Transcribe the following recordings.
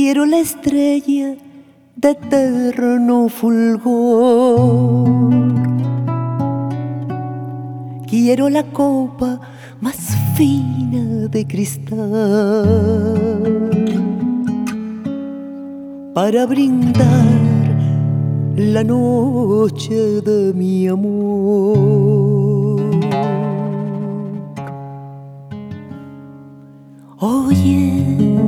Quiero la estrella de eterno fulgor. Quiero la copa más fina de cristal para brindar la noche de mi amor. Oye,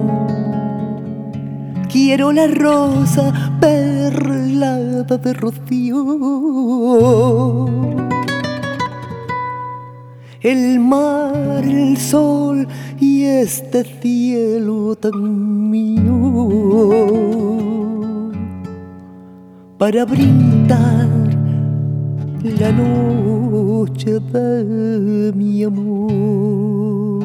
quiero la rosa perlada de rocío, el mar, el sol y este cielo tan mío, para brindar la noche de mi amor.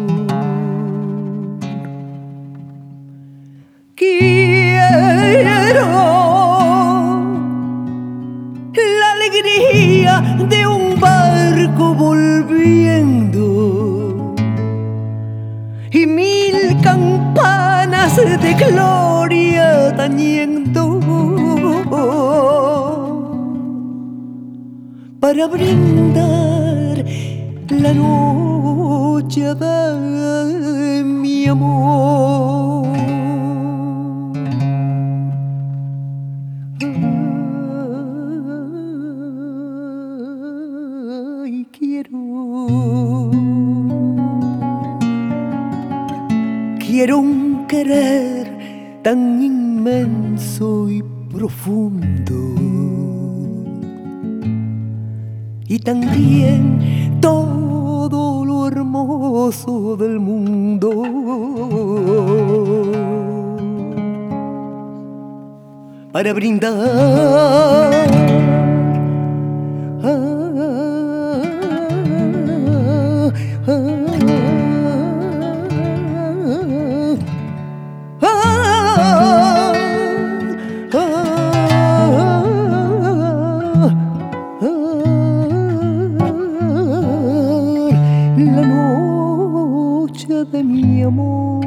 Quiero la alegría de un barco volviendo y 1000 campanas de gloria tañendo para brindar la noche de mi amor. Ay, quiero un querer tan inmenso y profundo, y también todo lo hermoso del mundo, para brindar la noche de mi amor.